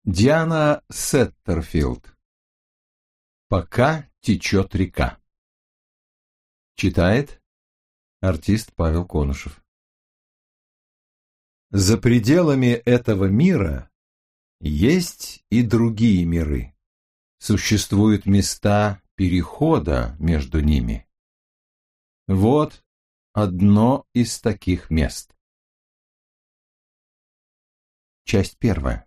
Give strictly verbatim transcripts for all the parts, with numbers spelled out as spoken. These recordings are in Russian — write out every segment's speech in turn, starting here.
Диана Сеттерфилд. «Пока течет река». Читает артист Павел Конышев. За пределами этого мира есть и другие миры. Существуют места перехода между ними. Вот одно из таких мест. Часть первая.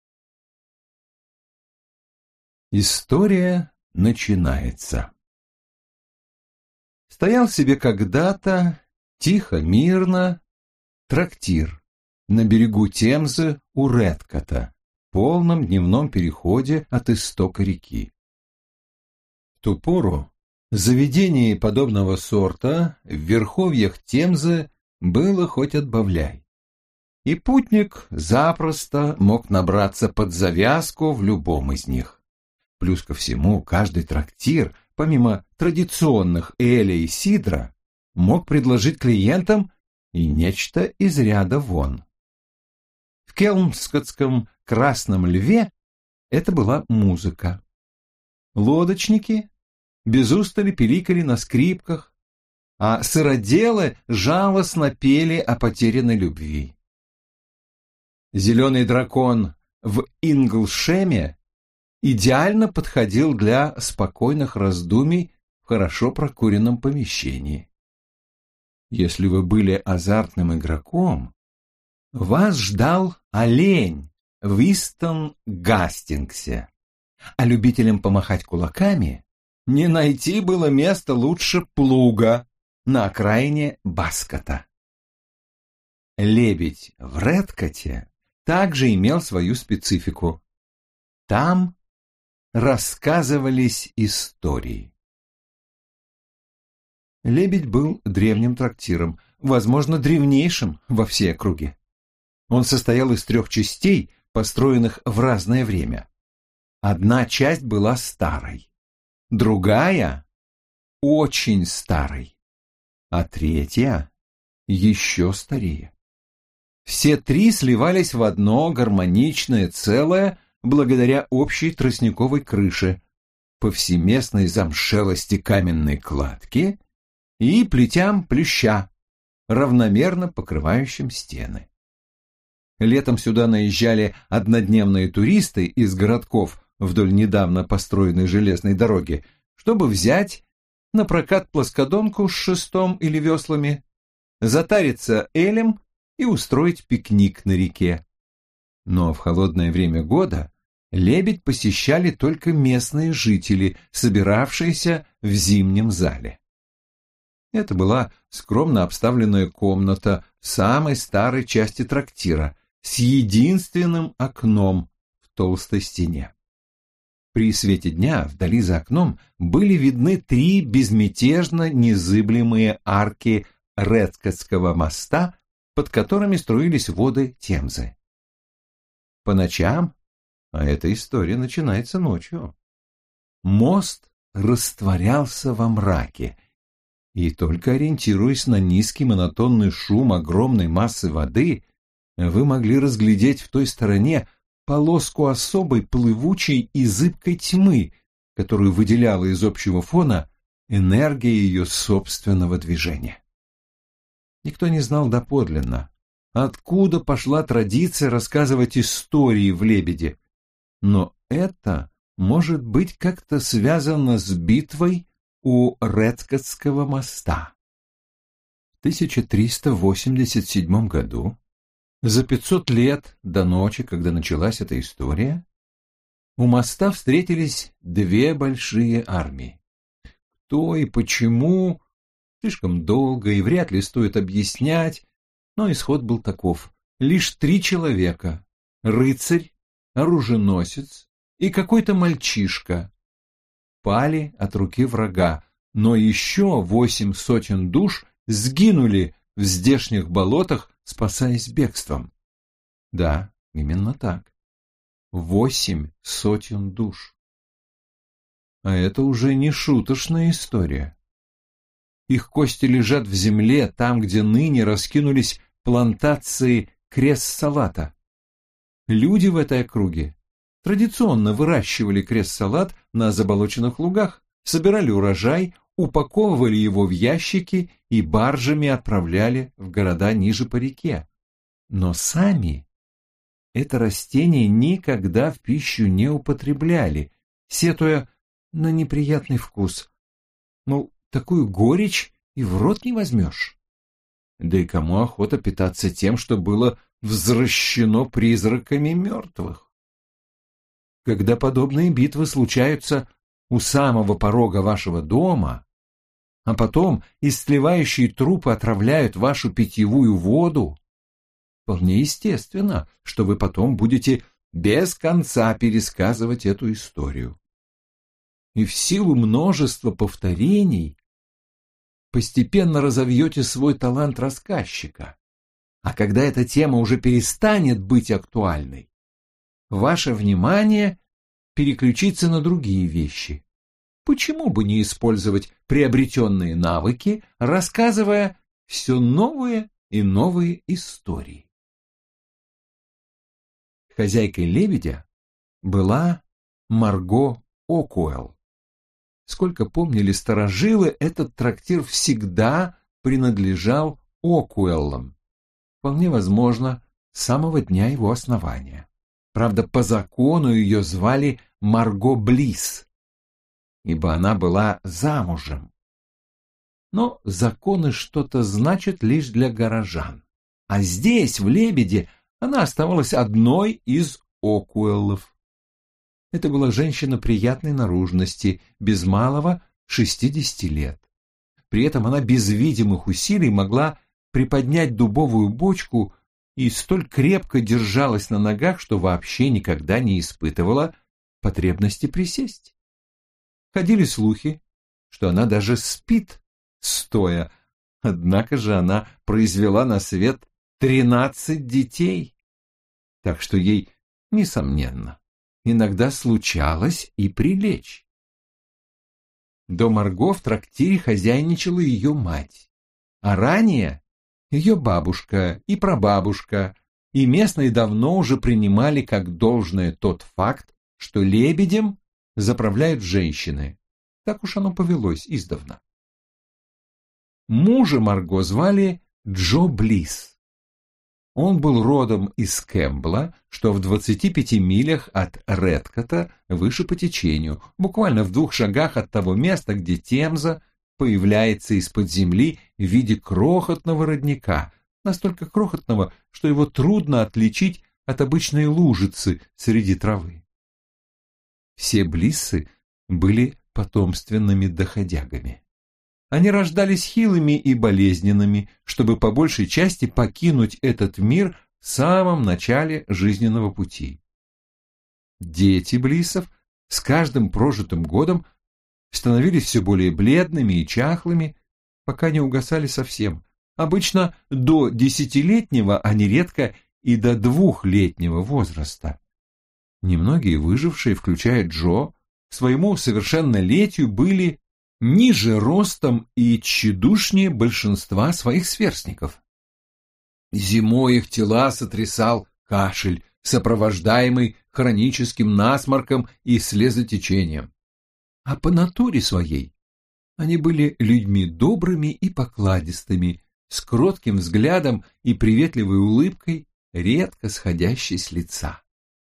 История начинается. Стоял себе когда-то, тихо, мирно, трактир на берегу Темзы у Редкота, в полном дневном переходе от истока реки. В ту пору заведений подобного сорта в верховьях Темзы было хоть отбавляй. И путник запросто мог набраться под завязку в любом из них. Плюс ко всему, каждый трактир, помимо традиционных эля и сидра, мог предложить клиентам и нечто из ряда вон. В келмскотском «Красном льве» это была музыка. Лодочники без устали пиликали на скрипках, а сыроделы жалостно пели о потерянной любви. Зеленый дракон в Инглшеме идеально подходил для спокойных раздумий в хорошо прокуренном помещении. Если вы были азартным игроком, вас ждал олень в Истон-Гастингсе, а любителям помахать кулаками не найти было места лучше плуга на окраине Баскота. Лебедь в Редкоте также имел свою специфику. Там рассказывались истории. Лебедь был древним трактиром, возможно, древнейшим во всей округе. Он состоял из трех частей, построенных в разное время. Одна часть была старой, другая — очень старой, а третья — еще старее. Все три сливались в одно гармоничное целое благодаря общей тростниковой крыше, повсеместной замшелости каменной кладки и плетям плюща, равномерно покрывающим стены. Летом сюда наезжали однодневные туристы из городков вдоль недавно построенной железной дороги, чтобы взять на прокат плоскодонку с шестом или веслами, затариться элем и устроить пикник на реке. Но в холодное время года лебедь посещали только местные жители, собиравшиеся в зимнем зале. Это была скромно обставленная комната в самой старой части трактира с единственным окном в толстой стене. При свете дня вдали за окном были видны три безмятежно незыблемые арки Редкотского моста, под которыми струились воды Темзы. По ночам, а эта история начинается ночью, мост растворялся во мраке, и только ориентируясь на низкий монотонный шум огромной массы воды, вы могли разглядеть в той стороне полоску особой плывучей и зыбкой тьмы, которую выделяла из общего фона энергия ее собственного движения. Никто не знал доподлинно, откуда пошла традиция рассказывать истории в «Лебеде», но это может быть как-то связано с битвой у Редкотского моста. В тысяча триста восемьдесят седьмом году, за пятьсот лет до ночи, когда началась эта история, у моста встретились две большие армии. Кто и почему, слишком долго и вряд ли стоит объяснять, но исход был таков. Лишь три человека — рыцарь, оруженосец и какой-то мальчишка — пали от руки врага, но еще восемь сотен душ сгинули в здешних болотах, спасаясь бегством. Да, именно так. Восемь сотен душ. А это уже не шуточная история. Их кости лежат в земле, там, где ныне раскинулись плантации кресс-салата. Люди в этой округе традиционно выращивали крест-салат на заболоченных лугах, собирали урожай, упаковывали его в ящики и баржами отправляли в города ниже по реке. Но сами это растение никогда в пищу не употребляли, сетуя на неприятный вкус. Мол, такую горечь и в рот не возьмешь. Да и кому охота питаться тем, что было взращено призраками мертвых? Когда подобные битвы случаются у самого порога вашего дома, а потом истлевающие трупы отравляют вашу питьевую воду, вполне естественно, что вы потом будете без конца пересказывать эту историю. И в силу множества повторений постепенно разовьете свой талант рассказчика. А когда эта тема уже перестанет быть актуальной, ваше внимание переключится на другие вещи. Почему бы не использовать приобретенные навыки, рассказывая все новые и новые истории? Хозяйкой лебедя была Марго Окуэлл. Сколько помнили старожилы, этот трактир всегда принадлежал Окуэллам. Вполне возможно, с самого дня его основания. Правда, по закону ее звали Марго Блисс, ибо она была замужем. Но законы что-то значат лишь для горожан. А здесь, в Лебеде, она оставалась одной из Окуэллов. Это была женщина приятной наружности, без малого шестидесяти лет. При этом она без видимых усилий могла приподнять дубовую бочку и столь крепко держалась на ногах, что вообще никогда не испытывала потребности присесть. Ходили слухи, что она даже спит стоя, однако же она произвела на свет тринадцать детей, так что ей, несомненно, иногда случалось и прилечь. До Марго в трактире хозяйничала ее мать, а ранее ее бабушка и прабабушка, и местные давно уже принимали как должное тот факт, что лебедем заправляют женщины. Так уж оно повелось издавна. Мужа Марго звали Джо Блисс. Он был родом из Кэмпбелла, что в двадцати пяти милях от Редкота выше по течению, буквально в двух шагах от того места, где Темза появляется из-под земли в виде крохотного родника, настолько крохотного, что его трудно отличить от обычной лужицы среди травы. Все Блиссы были потомственными доходягами. Они рождались хилыми и болезненными, чтобы по большей части покинуть этот мир в самом начале жизненного пути. Дети Блиссов с каждым прожитым годом становились все более бледными и чахлыми, пока не угасали совсем. Обычно до десятилетнего, а нередко и до двухлетнего возраста. Немногие выжившие, включая Джо, к своему совершеннолетию были ниже ростом и тщедушнее большинства своих сверстников. Зимой их тела сотрясал кашель, сопровождаемый хроническим насморком и слезотечением. А по натуре своей они были людьми добрыми и покладистыми, с кротким взглядом и приветливой улыбкой, редко сходящей с лица.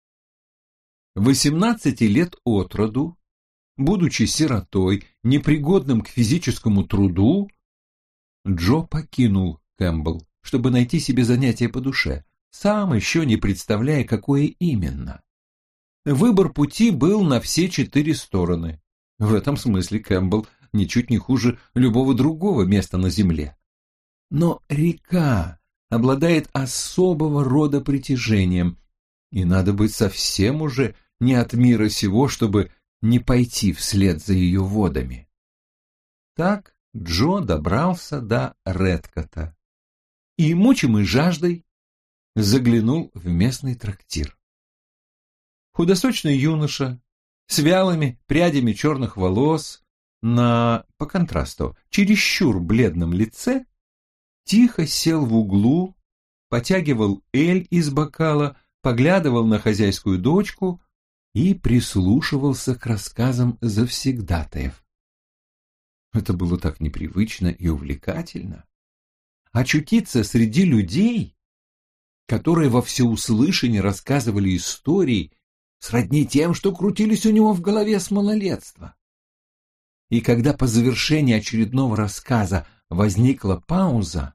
Восемнадцати лет от роду, будучи сиротой, непригодным к физическому труду, Джо покинул Кэмпбелл, чтобы найти себе занятие по душе, сам еще не представляя, какое именно. Выбор пути был на все четыре стороны. В этом смысле Кэмпбелл ничуть не хуже любого другого места на земле. Но река обладает особого рода притяжением, и надо быть совсем уже не от мира сего, чтобы не пойти вслед за ее водами. Так Джо добрался до Редкота и, мучимый жаждой, заглянул в местный трактир. Худосочный юноша с вялыми прядями черных волос на, по контрасту, чересчур бледном лице, тихо сел в углу, потягивал эль из бокала, поглядывал на хозяйскую дочку, и прислушивался к рассказам завсегдатаев. Это было так непривычно и увлекательно. Очутиться среди людей, которые во всеуслышание рассказывали истории, сродни тем, что крутились у него в голове с малолетства. И когда по завершении очередного рассказа возникла пауза,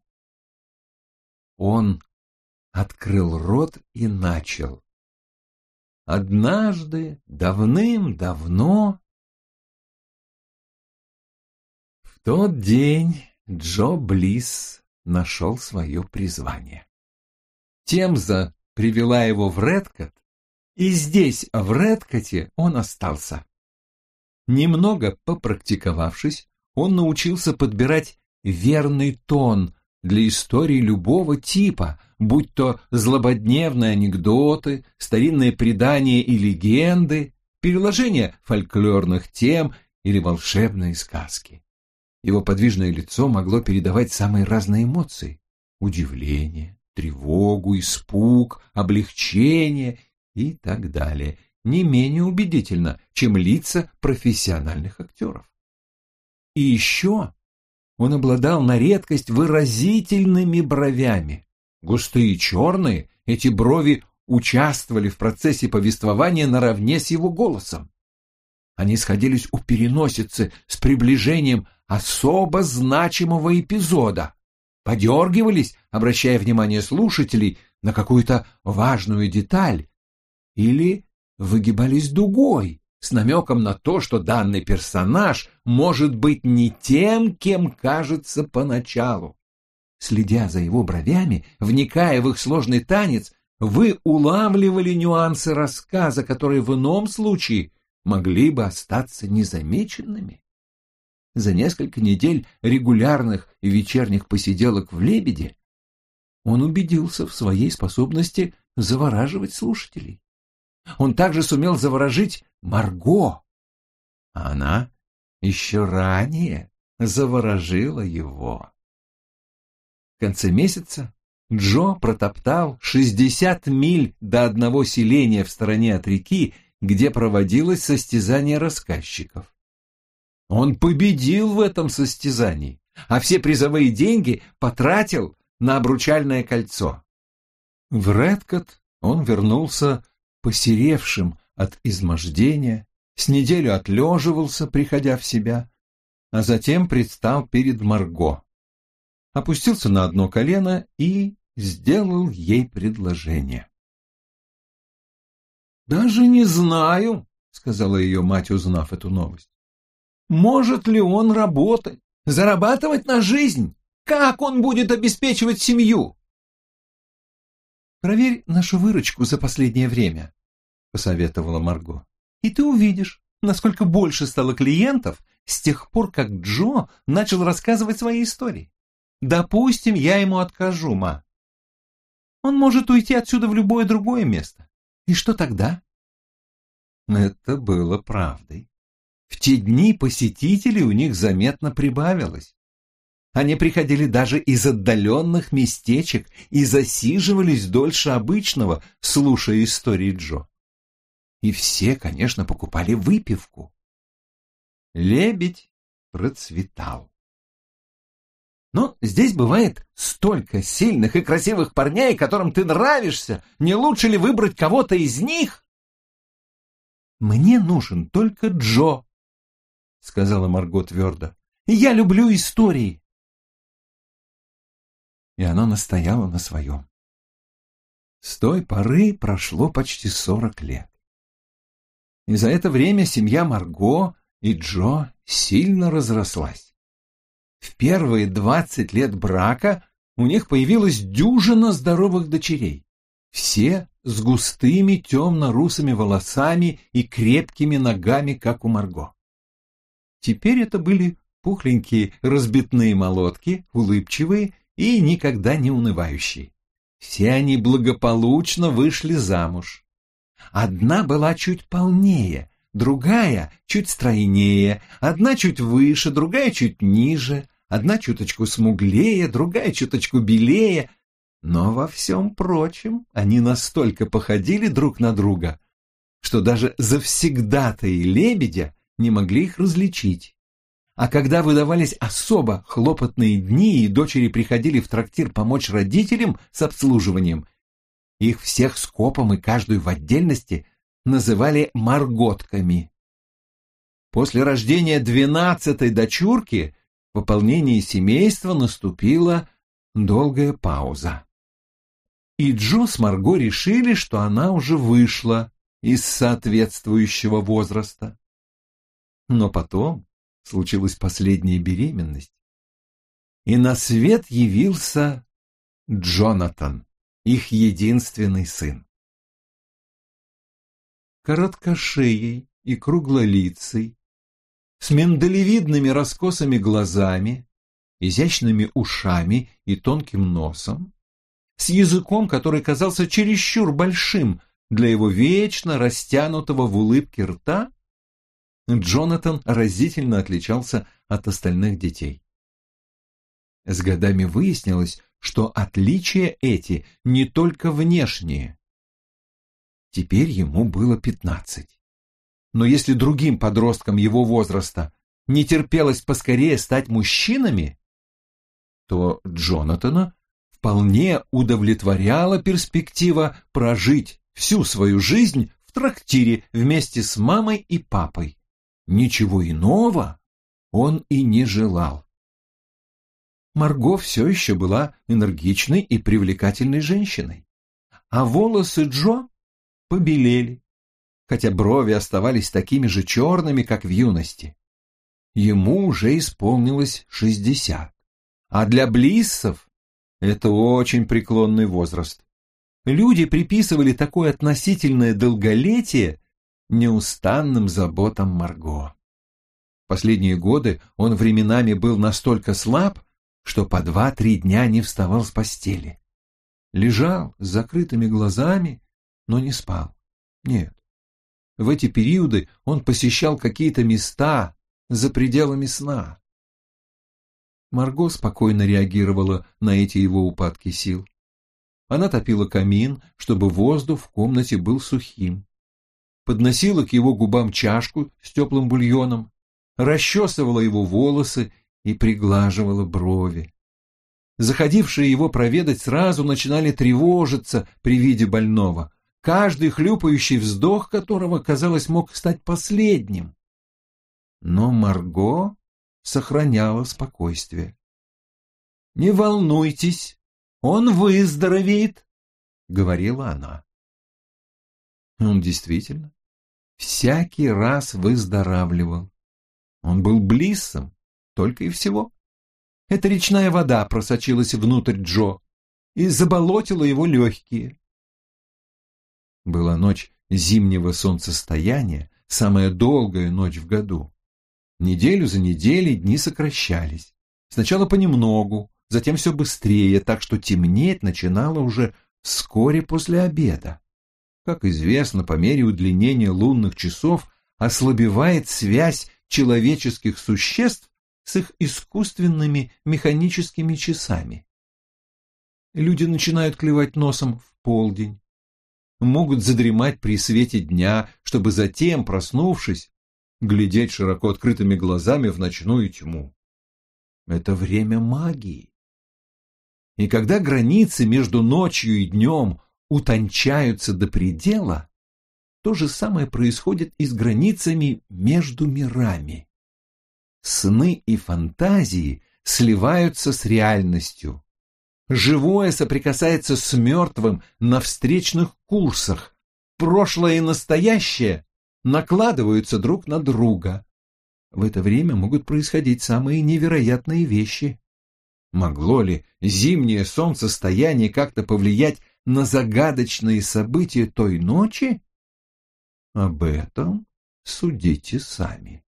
он открыл рот и начал. Однажды, давным-давно, в тот день Джо Блисс нашел свое призвание. Темза привела его в Редкот, и здесь, в Редкоте, он остался. Немного попрактиковавшись, он научился подбирать верный тон для истории любого типа, будь то злободневные анекдоты, старинные предания и легенды, переложение фольклорных тем или волшебные сказки. Его подвижное лицо могло передавать самые разные эмоции: удивление, тревогу, испуг, облегчение и так далее, не менее убедительно, чем лица профессиональных актеров. И еще он обладал на редкость выразительными бровями. Густые и черные, эти брови участвовали в процессе повествования наравне с его голосом. Они сходились у переносицы с приближением особо значимого эпизода, подергивались, обращая внимание слушателей на какую-то важную деталь, или выгибались дугой с намеком на то, что данный персонаж может быть не тем, кем кажется поначалу. Следя за его бровями, вникая в их сложный танец, вы улавливали нюансы рассказа, которые в ином случае могли бы остаться незамеченными. За несколько недель регулярных и вечерних посиделок в «Лебеде» он убедился в своей способности завораживать слушателей. Он также сумел заворожить Марго, а она еще ранее заворожила его. В конце месяца Джо протоптал шестьдесят миль до одного селения в стороне от реки, где проводилось состязание рассказчиков. Он победил в этом состязании, а все призовые деньги потратил на обручальное кольцо. В Редкот он вернулся посеревшим от измождения, с неделю отлеживался, приходя в себя, а затем предстал перед Марго, опустился на одно колено и сделал ей предложение. «Даже не знаю», — сказала ее мать, узнав эту новость. «Может ли он работать, зарабатывать на жизнь? Как он будет обеспечивать семью?» «Проверь нашу выручку за последнее время», — посоветовала Марго, «и ты увидишь, насколько больше стало клиентов с тех пор, как Джо начал рассказывать свои истории. Допустим, я ему откажу, ма. Он может уйти отсюда в любое другое место. И что тогда?» Это было правдой. В те дни посетителей у них заметно прибавилось. Они приходили даже из отдаленных местечек и засиживались дольше обычного, слушая истории Джо. И все, конечно, покупали выпивку. «Лебедь» процветал. Но здесь бывает столько сильных и красивых парней, которым ты нравишься. Не лучше ли выбрать кого-то из них? «Мне нужен только Джо», — сказала Марго твердо. «Я люблю истории». И она настояла на своем. С той поры прошло почти сорок лет. И за это время семья Марго и Джо сильно разрослась. В первые двадцать лет брака у них появилась дюжина здоровых дочерей, все с густыми темно-русыми волосами и крепкими ногами, как у Марго. Теперь это были пухленькие разбитные молодки, улыбчивые и никогда не унывающие. Все они благополучно вышли замуж. Одна была чуть полнее, другая чуть стройнее, одна чуть выше, другая чуть ниже, одна чуточку смуглее, другая чуточку белее, но во всем прочем они настолько походили друг на друга, что даже завсегдатаи лебедя не могли их различить. А когда выдавались особо хлопотные дни, и дочери приходили в трактир помочь родителям с обслуживанием, их всех скопом и каждую в отдельности называли марготками. После рождения двенадцатой дочурки в пополнении семейства наступила долгая пауза. И Джо с Марго решили, что она уже вышла из соответствующего возраста. Но потом случилась последняя беременность, и на свет явился Джонатан, их единственный сын. Короткошеей и круглолицей, с миндалевидными раскосыми глазами, изящными ушами и тонким носом, с языком, который казался чересчур большим для его вечно растянутого в улыбке рта, Джонатан разительно отличался от остальных детей. С годами выяснилось, что отличия эти не только внешние. Теперь ему было пятнадцать. Но если другим подросткам его возраста не терпелось поскорее стать мужчинами, то Джонатана вполне удовлетворяла перспектива прожить всю свою жизнь в трактире вместе с мамой и папой. Ничего иного он и не желал. Марго все еще была энергичной и привлекательной женщиной, а волосы Джо побелели, хотя брови оставались такими же черными, как в юности. Ему уже исполнилось шестьдесят, а для блиссов это очень преклонный возраст. Люди приписывали такое относительное долголетие неустанным заботам Марго. В последние годы он временами был настолько слаб, что по два-три дня не вставал с постели. Лежал с закрытыми глазами, но не спал. Нет. В эти периоды он посещал какие-то места за пределами сна. Марго спокойно реагировала на эти его упадки сил. Она топила камин, чтобы воздух в комнате был сухим, подносила к его губам чашку с теплым бульоном, расчесывала его волосы и приглаживала брови. Заходившие его проведать сразу начинали тревожиться при виде больного, каждый хлюпающий вздох которого, казалось, мог стать последним. Но Марго сохраняла спокойствие. «Не волнуйтесь, он выздоровеет», — говорила она. Он действительно всякий раз выздоравливал. Он был блиссом, только и всего. Эта речная вода просочилась внутрь Джо и заболотила его легкие. Была ночь зимнего солнцестояния, самая долгая ночь в году. Неделю за неделей дни сокращались. Сначала понемногу, затем все быстрее, так что темнеть начинало уже вскоре после обеда. Как известно, по мере удлинения лунных часов ослабевает связь человеческих существ с их искусственными механическими часами. Люди начинают клевать носом в полдень, могут задремать при свете дня, чтобы затем, проснувшись, глядеть широко открытыми глазами в ночную тьму. Это время магии. И когда границы между ночью и днем утончаются до предела, то же самое происходит и с границами между мирами. Сны и фантазии сливаются с реальностью. Живое соприкасается с мертвым на встречных курсах. Прошлое и настоящее накладываются друг на друга. В это время могут происходить самые невероятные вещи. Могло ли зимнее солнцестояние как-то повлиять на загадочные события той ночи? Об этом судите сами.